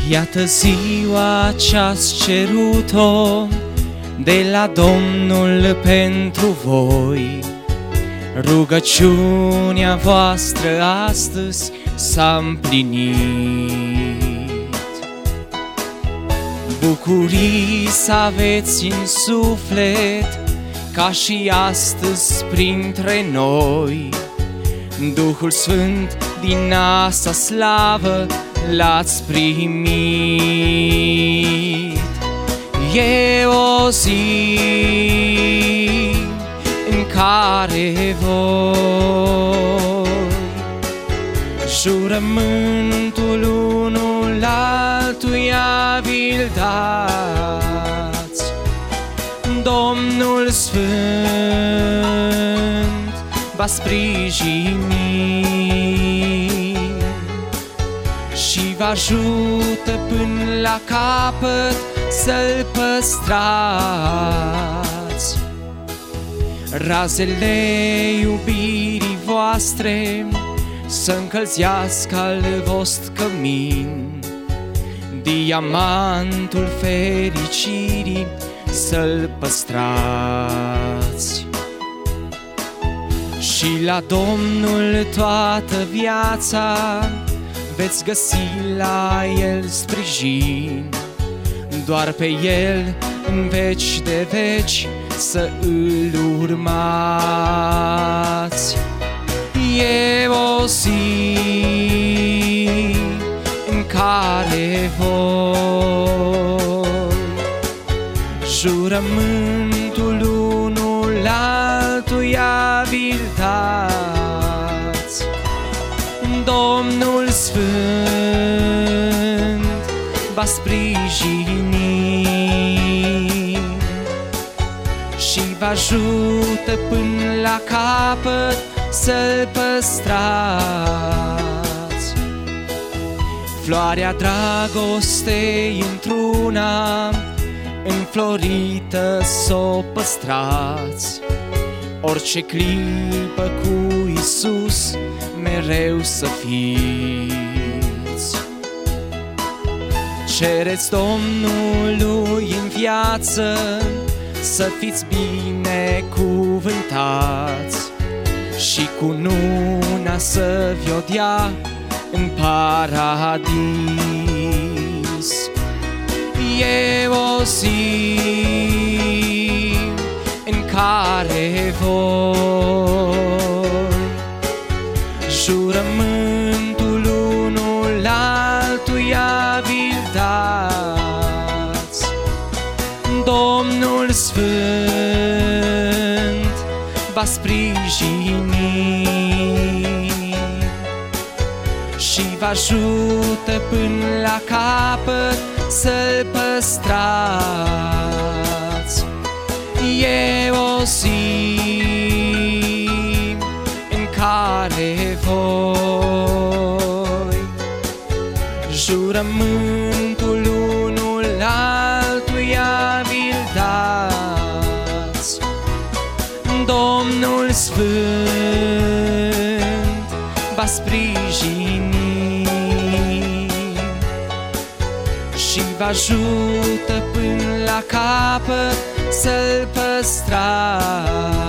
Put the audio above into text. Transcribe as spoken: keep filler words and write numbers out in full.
Iată ziua ce-ați cerut-o de la Domnul pentru voi. Rugăciunea voastră astăzi s-a împlinit. Bucurii să aveți în suflet, ca și astăzi printre noi. Duhul Sfânt din asta slavă l-ați primit. E o zi în care voi jurământul unul altuia vi-l dați. Domnul Sfânt va sprijini și vă ajută până la capăt să-l păstrați. Razele iubirii voastre să încălzească al vostru cămin, diamantul fericirii să-l păstrați. Și la Domnul toată viața veți găsi la El sprijin, doar pe El în veci de veci să îl urmați. E o zi în care voi jurământul unul altuia vi-l dați. Domnul Sfânt va sprijini și vă ajută până la capăt să-l păstrați. Floarea dragostei într-una înflorită s-o păstrați. Orice clipă cu Iisus mereu să fiți. Cereți Domnului în viață să fiți binecuvântați și cununa să vi-o dea în paradis. E o zi în care voi jurământul unul altuia vi-l dați. Domnul Sfânt va sprijini și vă ajută până la capăt să-l păstrați. E o zi în care voi jurământul unul altuia vi-l dați. Domnul Sfânt va sprijini și vă ajută până la capăt să-l păstrați.